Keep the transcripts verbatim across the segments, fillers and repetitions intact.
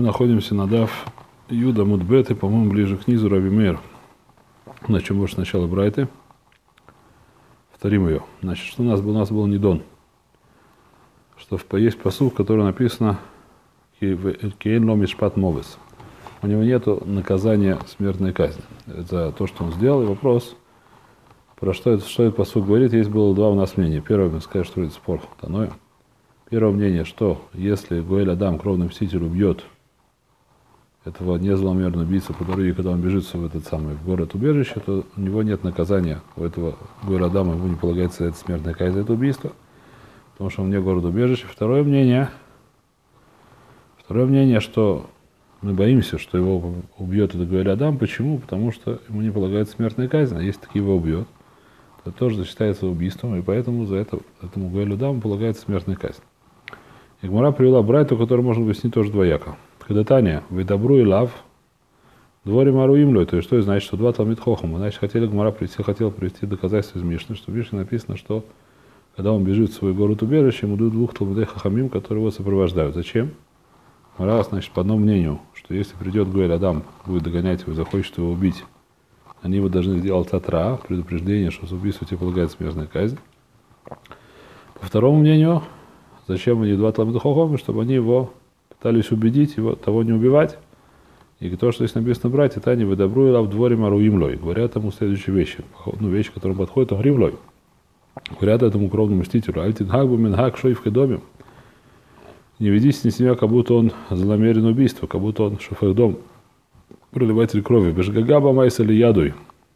находимся на Дав Юда Мудбет, и, по-моему, ближе к низу Раби Мейр. Начнем больше сначала Брайты. Повторим ее. Значит, что у нас был? У нас был Нидон. Что есть пасук, в котором написано «Кейн ло мишпат мовес». У него нет наказания смертной казни за то, что он сделал. И вопрос, про что это, что этот пасук говорит, есть было два у нас мнения. Первое, мы сказали, что это спор Таноя. Первое мнение, что если Гоэль Адам, кровный мститель, убьет этого незломерного убийцу по дороге, когда он бежит в этот самый город-убежище, то у него нет наказания. У этого Гоэль Адама ему не полагается эта смертная казнь за это убийство, потому что он вне города-убежища. Второе мнение, второе мнение, что мы боимся, что его убьет этот Гоэль Адам. Почему? Потому что ему не полагается смертная казнь, а если таки его убьет, то тоже считается убийством, и поэтому за это этому Гоэль Адаму полагается смертная казнь. И Гмара привела Брайту, который можно объяснить тоже двояко. Когда Таня, вы добру и лав, дворе мару имлой, то есть что это значит, что два талмид хохама. Значит, хотели Гмара привести, хотел привести доказательство из Мишны, что в Мишне написано, что когда он бежит в свой город-убежище, ему дают двух талмидей хахамим, которые его сопровождают. Зачем? Гмара, значит, по одному мнению, что если придет Гоэль Адам, будет догонять его и захочет его убить, они его должны сделать татра, предупреждение, что за убийство тебе полагается смертная казнь. По второму мнению, зачем они два талмида хохама, чтобы они его пытались убедить его того не убивать. И то, что здесь написано брать, это они вы добру и лав дворе мару имлой. Говорят ему следующие вещи. Ну, вещи, которым подходит гривлой. Говорят этому кровному мстителю. Альтинхак бу минхак шой в хедоме. Не ведись с себя, как будто он злонамеренное убийство, как будто он шофехдом, проливатель крови. Бешгагаба майса ли ядуй.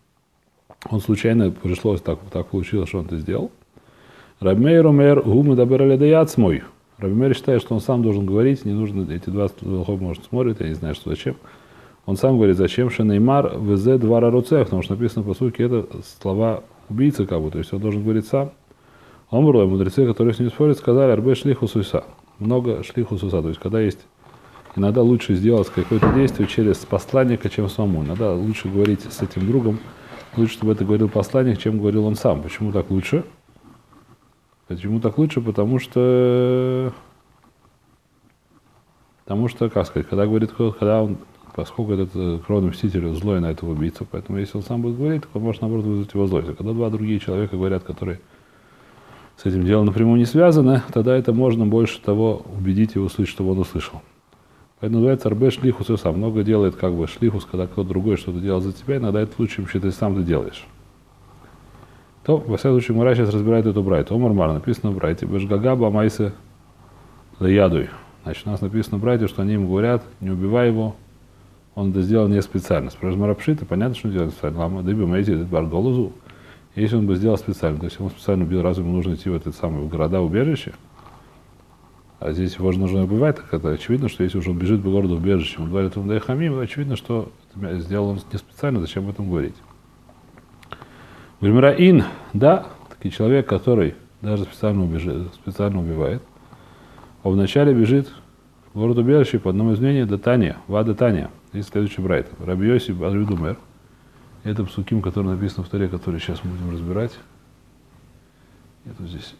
Он случайно пришлось, так, так получилось, что он это сделал. Раби Мейр омер гумы дабер аль мой. Раби Мейр считает, что он сам должен говорить, не нужно, эти два толхов, может, смотрят, я не знаю, что зачем. Он сам говорит, зачем шенеймар везе двара руцех, потому что написано, по сути, это слова убийцы, как бы, то есть он должен говорить сам. Омрлой, мудрецы, которые с ним спорят, сказали, арбе шлиху суйса, много шлиху суса, то есть когда есть, иногда лучше сделать какое-то действие через посланника, чем самому, иногда лучше говорить с этим другом, лучше, чтобы это говорил посланник, чем говорил он сам. Почему так лучше? Почему так лучше? Потому что, потому что, как сказать, когда говорит, когда он, поскольку этот кровный мститель злой на этого убийцу, поэтому если он сам будет говорить, то он может, наоборот, вызвать его злость. А когда два другие человека говорят, которые с этим делом напрямую не связаны, тогда это можно больше того убедить и услышать, чтобы он услышал. Поэтому называется арбе шлихус и сам. Много делает как бы шлихус, когда кто-то другой что-то делал за тебя, иногда это лучше, чем ты сам ты делаешь. То, во всяком случае, Мара сейчас разбирает эту брайту. Омар Мар, написано в брайте. Бешгагаба майсе лаядуй. Значит, у нас написано в брайте, что они им говорят, не убивай его, он это сделал не специально. Спрашивает Мара Пшита, понятно, что он делает специально. Лама, дыби, мэйти, бар голузу. Если он бы сделал специально, то есть он специально убил, разве ему нужно идти в этот самый в города-убежище? А здесь его же нужно убивать, так это очевидно, что если уже он бежит по городу-убежище, он говорит, он дай хамим, очевидно, что это сделал он не специально, зачем об этом говорить? Гульмира ин, да, такой человек, который даже специально, убежит, специально убивает, а вначале бежит в город-убежище по одному из мнений до Таня, Вада Таня. Есть следующий брайт. Раби Йоси Ар-Юдумер. Это псуким, который написан в Торе, который сейчас мы будем разбирать. Это здесь.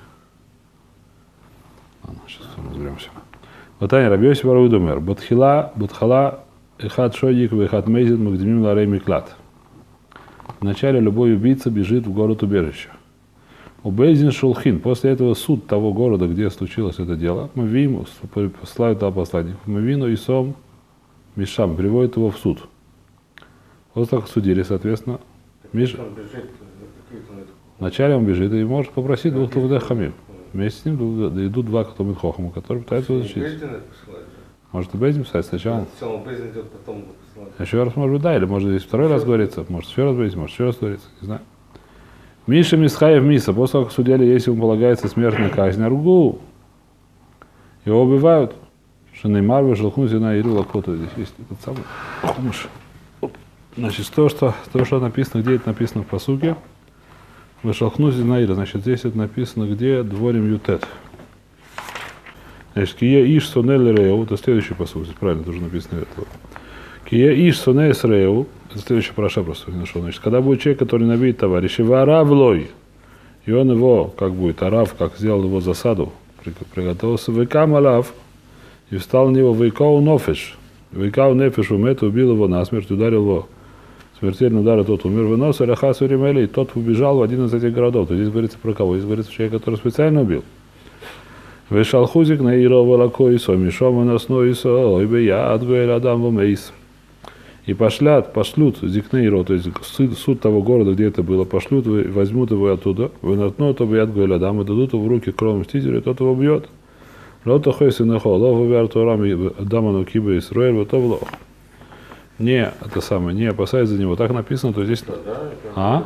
Ладно, сейчас разберемся. Вот Таня, Раби Йоси Ар-Юдумер. Батхила, Батхала, Эхат Шойик, Эхат Мейзин, Магдимим Ларей Миклад. Вначале любой убийца бежит в город-убежище. У Бейзин Шулхин. После этого суд того города, где случилось это дело, мы видим, посылают туда посланник. Мы вину и сом Мишам, приводит его в суд. После того, судили, соответственно, Миш... Вначале он бежит и может попросить двух талмидей хамим. Вместе с ним идут два талмидей хохама, которые пытаются его защитить. Может и Бейзин писать сначала. Еще раз, может быть, да, или может здесь второй раз говорится, может еще раз Бейзин, может еще раз говорится, не знаю. Миша Мисхаев Миса, после того, как судили, если ему полагается смертная казнь, Аргу, его убивают. Шенеймар вышелхну зина иру лакоту. Здесь есть этот самый хумыш. Значит, то, что, то, что написано, где это написано в пасуке, вышелхну зина иру. Значит, здесь это написано, где дворим ютет. Значит, кие иш сонель реу, это следующий пасук, здесь правильно тоже написано это. Кие иш сонель реу, это следующий параша просто не нашел. Значит, когда будет человек, который набит товарища, варавлой, и он его, как будет, арав, как сделал его засаду, приготовился, векам алав, И встал на него Вейкау Нофиш. Вейкау Нефиш умет, убил его насмерть, ударил его. Смертельный удар, и тот умер. Вынос, Аляхасу Ремели, и тот убежал в один из этих городов. То здесь говорится про кого? Здесь говорится про человека, который специально убил. Вышел хузик на Иро Волокоисо, Мишома Наснойсо, Ойбе Яд Адам Вумейс. И пошлят, пошлют Зикнейро, то есть суд, суд того города, где это было, пошлют, возьмут его оттуда, вынатно то Яд Адам, и дадут его в руки кровным мстителю, и тот его бьет. Лото Хойси Нехо, Лову Вертурами Даману Киба Исруэль, вот то влог. Не, это самое, не опасаясь за него. Так написано, то здесь... А?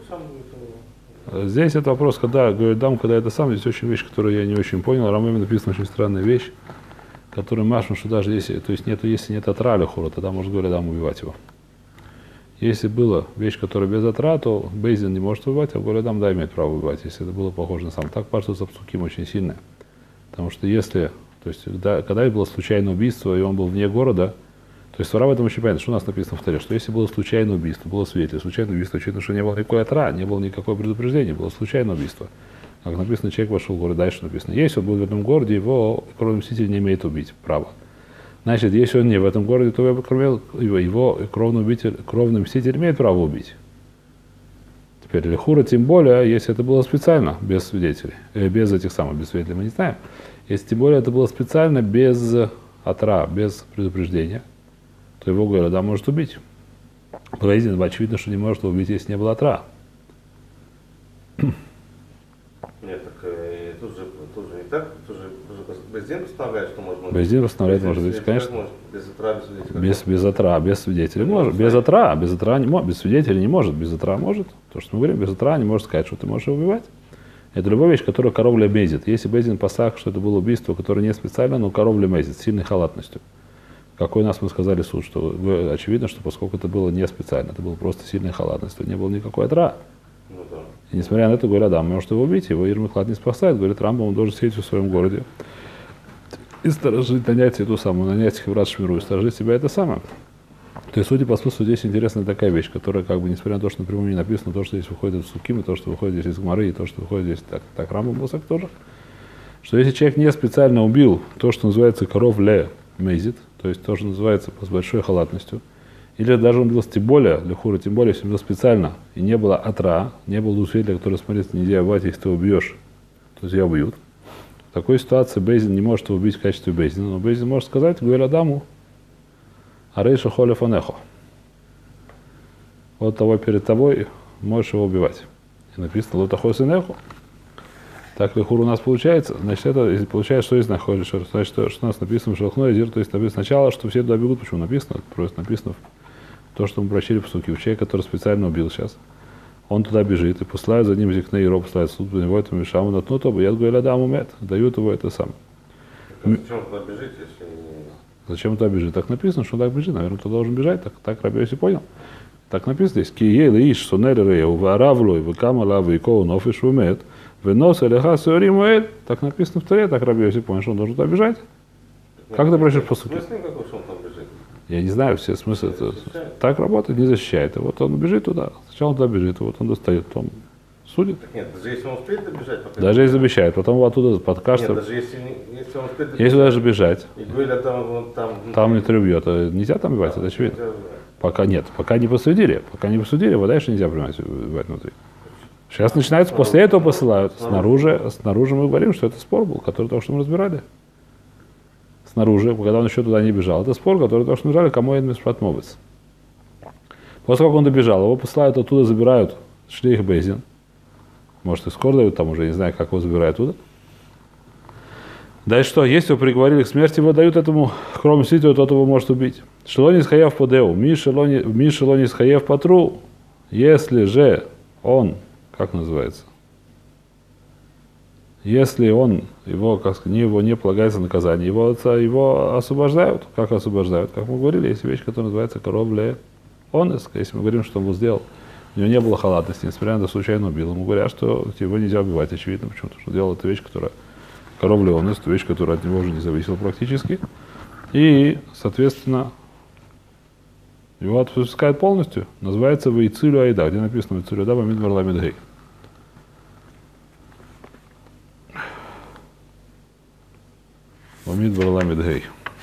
Здесь это вопрос, когда, говорит, дам, когда это сам, здесь очень вещь, которую я не очень понял. Рамэме написана очень странная вещь, которую машем, что даже если, то есть нету, если нет отра лехура, тогда может, говорит, дам убивать его. Если была вещь, которая без отра, то Бейзин не может убивать, а говорит, дам, да, имеет право убивать, если это было похоже на сам. Так паштуется псуким очень сильно. Потому что если, то есть, когда, когда было случайное убийство, и он был вне города, то есть Тора в этом очень понятно, что у нас написано в Торе, что если было случайное убийство, было свидетель, случайное убийство, очевидно, что не было никакой отра, не было никакого предупреждения, было случайное убийство. Как написано, человек вошел в город, дальше написано, если он будет в этом городе, его кровный мститель не имеет убить, право. Значит, если он не в этом городе, то его, его кровный, убитель, кровный мститель имеет право убить. Теперь лихура, тем более, если это было специально, без свидетелей, э, без этих самых, без свидетелей, мы не знаем. Если тем более это было специально, без отра, без предупреждения, то его говорят, да, может убить. Бейдин, очевидно, что не может убить, если не было отра. Нет, так э, тут, же, тут же не так, тут же Бейдин постановляет, что можно. Бейдин постановляет, может быть, конечно. Может, без отра, без свидетелей. Без, без отра, без свидетелей может. Без отра, без отра не может, без свидетелей не может, без отра может. То, что мы говорим, без отра не может сказать, что ты можешь его убивать. Это любая вещь, которая коровля мезит. Если Бейдин посаг, что это было убийство, которое не специально, но коровля мезит, с сильной халатностью. Какой у нас мы сказали суд, что очевидно, что поскольку это было не специально, это было просто сильная халатность, то не было никакой отра. Ну, да. И несмотря на это, говорят, да, может его убить, его Ермихлад не спасает, говорит, Рамбам, он должен сидеть в своем городе и сторожить, нанять эту самую, нанять их в Радшмиру и сторожить себя это самое. То есть, судя по смыслу, здесь интересная такая вещь, которая, как бы, несмотря на то, что напрямую не написано, то, что здесь выходит из Суким, и то, что выходит здесь из Гмары, и то, что выходит здесь, так, так Рамбам был тоже, что если человек не специально убил то, что называется коров ле мезит, то есть то, что называется с большой халатностью, или даже он убил тем более, лехура, тем более, если он убил специально, и не было отра, не было свидетеля, который смотрит, нельзя убивать, если ты убьешь, то тебя убьют. В такой ситуации Бейзин не может его убить в качестве Бейзина, но Бейзин может сказать, говоря Адаму, Арейша холя фанехо. Вот того перед тобой можешь его убивать. И написано лотахой синехо. Так лихур у нас получается. Значит, это получается, что здесь находится. Значит, что, что у нас написано в Шелхной Зир, то есть написано сначала, что все туда бегут. Почему написано? Просто написано то, что мы прочили по суке. Человек, который специально убил сейчас, он туда бежит и посылает за ним Зикней Иро, посылает суд, у него это мешаму на тну, то бы я говорю, да, умет, дают его это сам. Зачем туда бежит, если... Зачем туда бежит? Так написано, что он так бежит. Наверное, ты должен бежать. Так, так Раби Йоси понял. Так написано здесь. Кией леиш сонер рею варавлой векама лавы и коу нофиш вумет венос элеха сеорим уэль. Так написано в Торе. Так Раби Йоси понял, что он должен туда бежать. Как ты прочишь по сути? Смысл какой, что он там бежит? Я не знаю все смыслы. Так работает, не защищает. И вот он бежит туда. Сначала он туда бежит, вот он достает, потом судит. Так нет, даже если он успеет добежать, пока... Даже если обещает, потом его оттуда подкажет. Нет, даже если, если он успеет добежать... Если даже бежать, И говорят, там, вон, там... там не убьет. Нельзя там убивать, это очевидно. Нельзя. Пока нет, пока не посудили. Пока не посудили, его дальше нельзя принимать убивать внутри. Сейчас начинается, после этого посылают. Снаружи, снаружи мы говорим, что это спор был, который то, что мы разбирали. Снаружи, когда он еще туда не бежал. Это спор, который то, что мы разбирали, кому это мисфратмовец. После того, как он добежал, его посылают оттуда, забирают шлейх Бейзин. Может, и скоро дают, там уже не знаю, как его забирают оттуда. Дальше что? Если его приговорили к смерти, его дают этому кровному мстителю, тот его может убить. Шелони схаев по деу, ми шелони схаев по тру. Если же он, как называется? Если он, его, как сказать, его не полагается наказание, его, его освобождают. Как освобождают? Как мы говорили, есть вещь, которая называется коровля онеск. Если мы говорим, что он сделал, у него не было халатности, несмотря на то, что случайно убил. Ему говорят, что его нельзя убивать, очевидно, почему-то, что делал эту вещь, которая коровля онеск, вещь, которая от него уже не зависела практически. И, соответственно, его отпускают полностью. Называется Вейцилю Айда, где написано Вейцилю Айда, Бамидмар Ламидгей. Ламид барламид гей.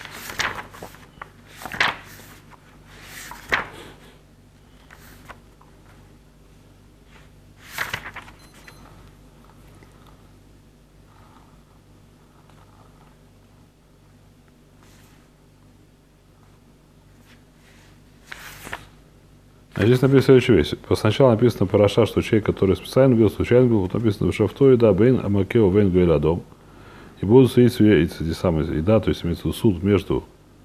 А здесь написано следующая вещь. Сначала написано параша, что человек, который специально бил, случайно бил, вот написано шафто и да, бейн амакео вейн гуэладом. И будут судить эти самые, и да, то есть имеется суд между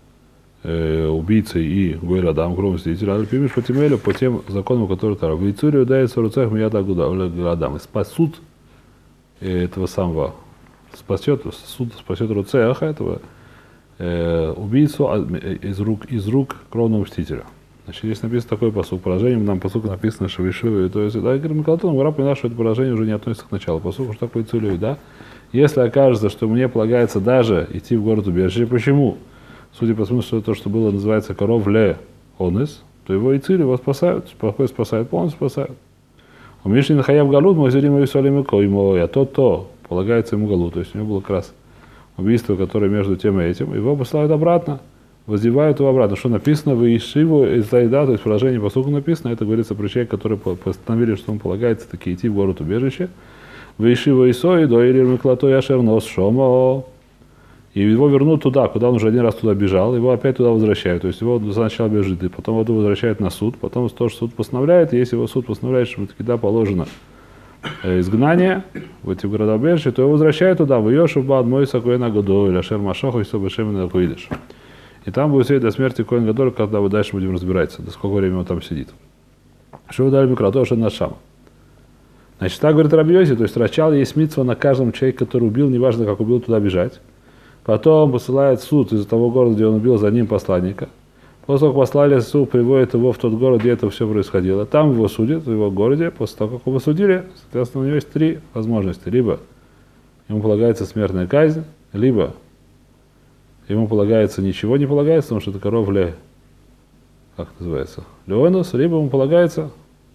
э, убийцей и гуэладом, кровным свидетелем, а пимиш по тимелю, по тем законам, которые там. В Ицурию дается в руцах мияда гуэладом. И спасут этого самого, спасет, суд спасет руцеха этого э, убийцу из рук, из рук кровного мстителя. Значит, здесь написано такой посук. Положением нам посук написано, что вышивы. То есть, да, Микалтон, Гора поняла, что это положение уже не относится к началу посука, что такое целью, да? Если окажется, что мне полагается даже идти в город убежище, почему? Судя по смыслу, что то, что было, называется коров ле онес, то его и цили его спасают, спокойно спасают, полностью спасают. У Миши Нахаяв Галут, Мазирим Иисуалим ему, а то, то полагается ему Галут. То есть у него было как раз убийство, которое между тем и этим, его посылают обратно. Воздевают его обратно. Что написано в Ишиву из Зайда, то есть положение посука написано, это говорится про человека, который постановили, что он полагается таки идти в город убежище. В Ишиву Исои, до или Миклато Яшернос Шомо. И его вернут туда, куда он уже один раз туда бежал, его опять туда возвращают. То есть его сначала бежит, и потом его возвращают на суд, потом тоже суд постановляет, и если его суд постановляет, что таки да, положено изгнание в эти города убежища, то его возвращают туда, в Йошев Бад Мой Сакуэна Годо, или Ашер Машоху, и Собешемина Куидыш. И там будет сидеть до смерти Коэн Гадоль, когда мы дальше будем разбираться, до сколько времени он там сидит. Что вы дали микрото, что на шама. Значит, так говорит Раби Йоси, то есть сначала есть митцва на каждом человеке, который убил, неважно, как убил, туда бежать. Потом посылает суд из того города, где он убил, за ним посланника. После того, как послали суд, приводит его в тот город, где это все происходило. Там его судят, в его городе. После того, как его судили, соответственно, у него есть три возможности. Либо ему полагается смертная казнь, либо ему полагается ничего не полагается, потому что это коров ле, как называется, леонус, либо ему полагается,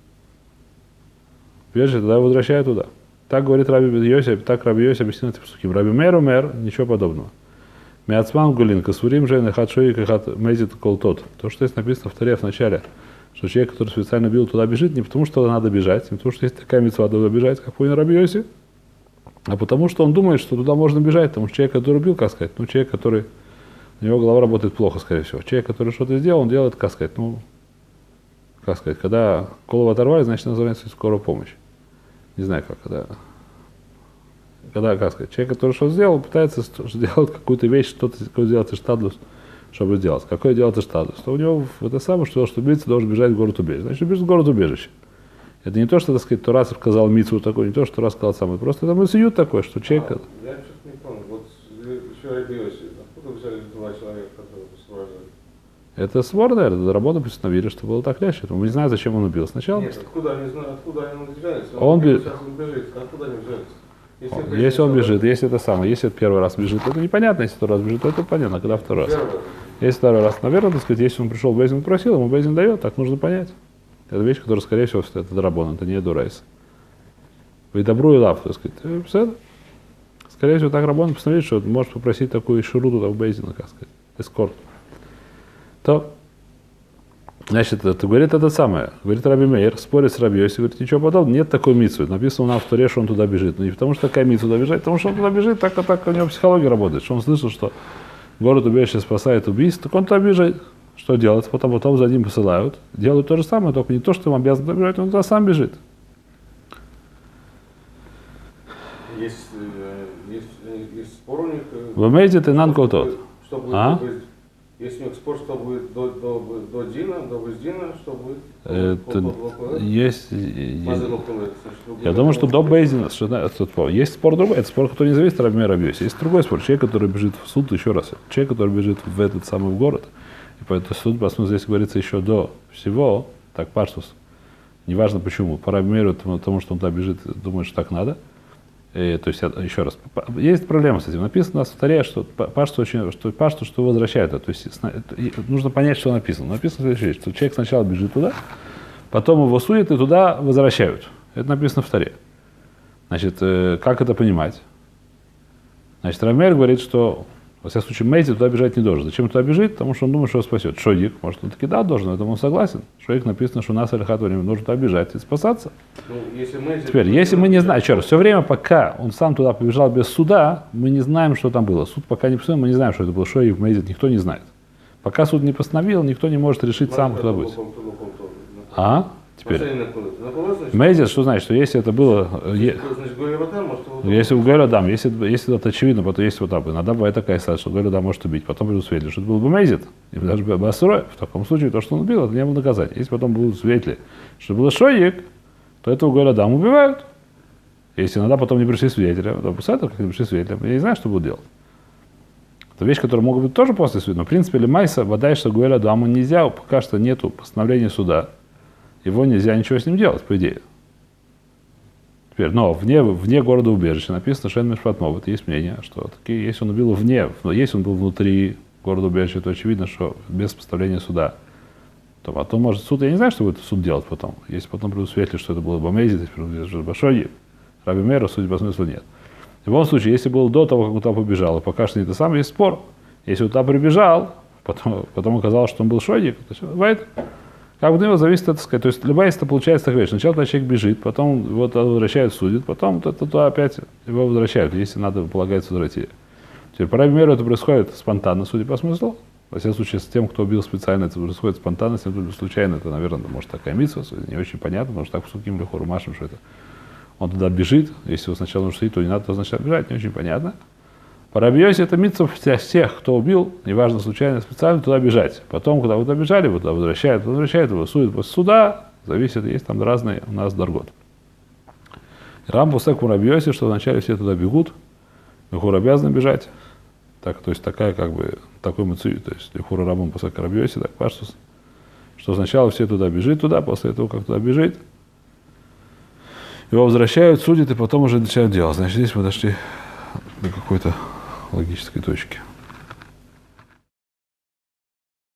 прежде тогда возвращают туда. Так говорит Раби Йоси, так Раби Йоси объяснил этим псуким. Раби Мер умер, ничего подобного. Миацман гулин, касурим же, нахат шоик, нахат мезит кол тот. То, что здесь написано в Торе в начале, что человек, который специально бил, туда бежит, не потому что надо бежать, не потому что есть такая митцва, надо бежать, как понял Раби Йоси, а потому что он думает, что туда можно бежать, потому что человек, который убил, как сказать, ну, человек, который у него голова работает плохо, скорее всего. Человек, который что-то сделал, он делает, как сказать, ну, как сказать, когда голову оторвали, значит, называется скорая помощь. Не знаю, как, когда, когда, как сказать, человек, который что-то сделал, пытается сделать какую-то вещь, что-то сделать из штадлус, чтобы сделать. Какое делать из штадлус? То у него это самое, что, что убийца должен бежать в город убежище. Значит, бежит в город убежище. Это не то, что, так сказать, Тора сказал митцву такой, не то, что Тора сказал самое. Просто это мысль такой, что человек... А, я что-то не помню. Вот еще Раби Йоси. Откуда взяли два человека, которые сопровождали? Это свор, наверное, работа постановили, что было так легче. Мы не знаем, зачем он убил. Сначала... Нет, откуда они знают, откуда они взялись? Он, он бежит. Сейчас он бежит. Откуда они взялись? Если, если он бежит, если это самое, если это первый раз бежит, это непонятно, если второй раз бежит, то это понятно, когда второй раз. Если второй раз, наверное, так сказать, если он пришел, Бейзин просил, ему Бейзин дает, так нужно понять. Это вещь, которая, скорее всего, это драбон, это не дурайс. Вы добру и лав, так сказать. Все. Скорее всего, так Рабон постановит, что может попросить такую шуруту в Бейзина, как сказать, эскорт. То, значит, это говорит это самое. Говорит Раби Мейер, спорит с Раби Йоси, говорит, ничего подобного, нет такой митцвы. Написано нам в Торе, что он туда бежит. Но не потому, что такая митцва туда бежит, потому что он туда бежит, так-то так у него психология работает. Что он слышал, что город убежище спасает убийство, так он туда бежит. Что делать? Потом, потом за ним посылают. Делают то же самое, только не то, что им обязан туда бежать, он туда сам бежит. Есть, есть, есть спор у них. Вы имеете ты нанко тот. Что будет, а? Есть у них спор, что будет до, до, до Дина, до Бездина, что будет? Это, по, есть, есть, я думаю, что до Бейзина, есть спор другой, это спор, который не зависит от Раби Йоси. Есть другой спор, человек, который бежит в суд, еще раз, человек, который бежит в этот самый город, и поэтому суд, посмотрим, здесь говорится еще до всего, так паштус, неважно почему, по Раби Мейру, потому что он туда бежит, думает, что так надо. И, то есть, еще раз, есть проблема с этим. Написано на Торе, что пашту, очень, что, пашту, что возвращают. То есть, нужно понять, что написано. Написано следующее, что человек сначала бежит туда, потом его судят и туда возвращают. Это написано в Торе. Значит, как это понимать? Значит, Рамер говорит, что Во всяком случае, Мейзи туда бежать не должен. Зачем туда бежит? Потому что он думает, что его спасет. Шодик, может, он таки да, должен, поэтому он согласен. Шодик написано, что у нас Алихату нужно туда бежать и спасаться. Ну, если Мейзи, Теперь, если мы не знаем, еще раз, все время, пока он сам туда побежал без суда, мы не знаем, что там было. Суд пока не постановил, мы не знаем, что это было Шодик, Мейзи, никто не знает. Пока суд не постановил, никто не может решить сам, куда быть. А? Теперь. Мейзис, что значит, что если это было... Е... Если у Гойладам, если, если это очевидно, потом есть вот так, иногда бывает такая ситуация, что Гойладам может убить, потом придут свидетели, что это был бы Мейзит, и даже бы Басурой, в таком случае то, что он убил, это не было наказание. Если потом будут свидетели, что было Шойик, то этого Гойладам убивают. Если иногда потом не пришли свидетели, то после этого, как не пришли свидетели, я не знаю, что будут делать. Это вещь, которая могут быть тоже после суда, но в принципе Лемайса, вода, что Гойладаму нельзя, пока что нету постановления суда. Его нельзя ничего с ним делать, по идее. Теперь, но вне, вне города убежища написано Шен Мишпатмо. Вот есть мнение, что такие, если он убил вне, но если он был внутри города убежища, то очевидно, что без постановления суда. То потом может суд, я не знаю, что будет суд делать потом. Если потом придут свидетели, что это было Бамейзи, если придут Башоги, Раби Мейру, судя по смыслу, нет. В любом случае, если было до того, как он туда побежал, и пока что не это самое, есть спор. Если он туда прибежал, потом, потом оказалось, что он был Шойник, то все, бывает. Как бы от него зависит, это сказать. То есть любая это получается такая вещь. Сначала туда человек бежит, потом его возвращают, судят, потом туда опять его возвращают, если надо, полагается, возвратить. Теперь по Раби Мейру это происходит спонтанно, судя по смыслу. Во всяком случае, с тем, кто убил специально, это происходит спонтанно, с тем, кто случайно, это, наверное, может такая митцва, не очень понятно, потому что так в Суким Лехору Машем, что это он туда бежит, если его сначала нужно судить, то не надо, то сначала бежать, не очень понятно. По Раби Йоси это митцва всех, кто убил, неважно, случайно, специально, туда бежать. Потом, когда вы туда бежали, вы туда возвращают, возвращают его, судят после суда, зависит, есть там разные у нас даргот. Рам пусек по Раби Йоси, что вначале все туда бегут, Лехур обязан бежать, так, то есть такая, как бы, такой мацуи, то есть Лехур Рабун пусек Раби Йоси, так паштус, что сначала все туда бежит туда, после того, как туда бежит, его возвращают, судят, и потом уже начинают делать. Значит, здесь мы дошли до какой-то логической точки.